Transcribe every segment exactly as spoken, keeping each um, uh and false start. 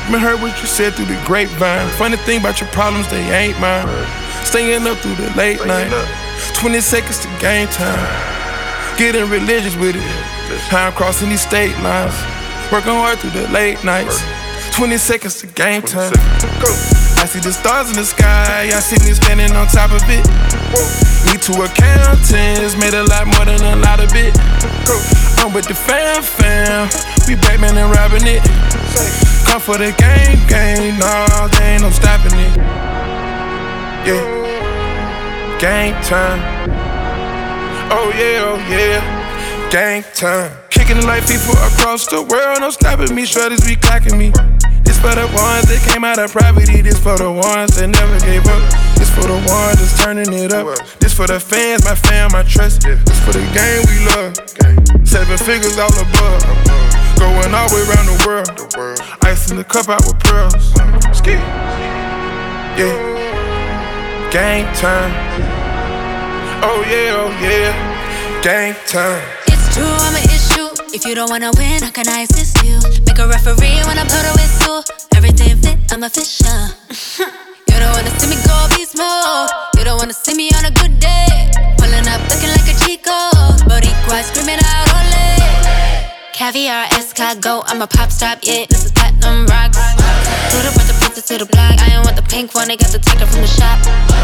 Man, heard what you said through the grapevine. Funny thing about your problems, they ain't mine. Staying up through the late night. twenty seconds to game time. Getting religious with it. How I'm crossing these state lines. Working hard through the late nights. twenty seconds to game time. I see the stars in the sky. I see me standing on top of it. Me two accountants made a lot more than a lot of it. I'm with the fam fam. We Batman and robbing it. Come for the game, game. Nah, they ain't no stopping it. Yeah. Game time. Oh yeah, oh yeah. Game time. Kicking it like people across the world. No stopping me. Shorties be clocking me. This for the ones that came out of poverty. This for the ones that never gave up. This for the ones that's turning it up. This for the fans, my fam, my trust. This for the game we love. Seven figures all above. Going all the way around the world. Ice in the cup out with pearls. Ski. Yeah. Game time. Oh yeah, oh yeah. Game time. It's true, I'm an issue. If you don't wanna win, how can I assist you? Make a referee when I blow the whistle. Everything fit, I'm official. You don't wanna see me go beast mode. You don't wanna see me on a good day. Pulling up looking like a Chico. Boricua screaming out ole. Caviar, escargot, I'm a pop star, yeah, this is platinum rocks. To the front, the princess to the block. I ain't want the pink one, they got the ticket from the shop.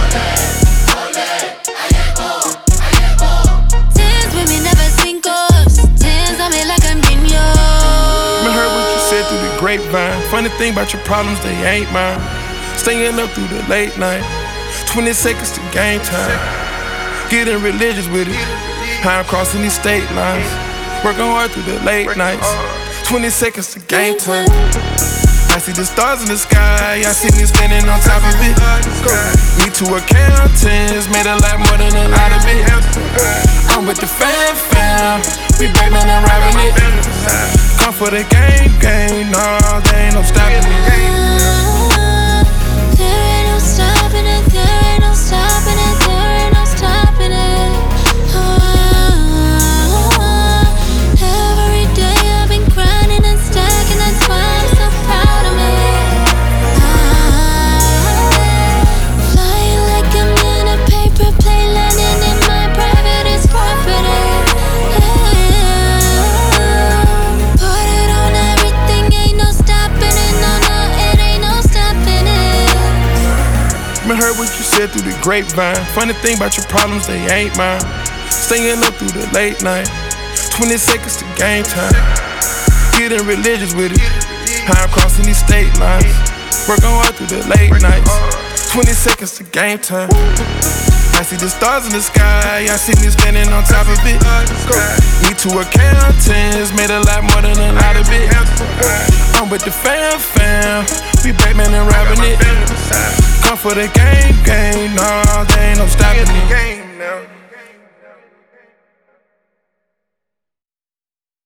Tens with me, never singles. Tens on me like I'm Dino. Man, heard what you said through the grapevine. Funny thing about your problems, they ain't mine. Staying up through the late night. twenty seconds to game time. Getting religious with it. How I'm crossing these state lines. Working hard through the late nights. twenty seconds to game time. I see the stars in the sky. I see me standing on top of it. Me two accountants made a lot more than a lot of it. I'm with the fam fam. We Batman and robbing it. Come for the game, game. Nah, they ain't no stopping it. There ain't no stopping it. There ain't no stopping it. There ain't no stopping it. Every day I've been grinding and stacking. That's why I'm so proud of me. Flying like I'm in a paper plane, landing in my private property. Put it on everything, ain't no stopping it. No, no, it ain't no stopping it. Man, heard what you said through the grapevine. Funny thing about your problems, they ain't mine. Staying up through the late night. twenty seconds to game time. Getting religious with it. How I'm crossing these state lines. Working hard through the late nights. twenty seconds to game time. I see the stars in the sky. I see me standing on top of it. Me two accountants made a lot more than a lot of it. I'm with the fam fam. We Batman and robbing it. Come for the game, game. Nah, they ain't no stopping it.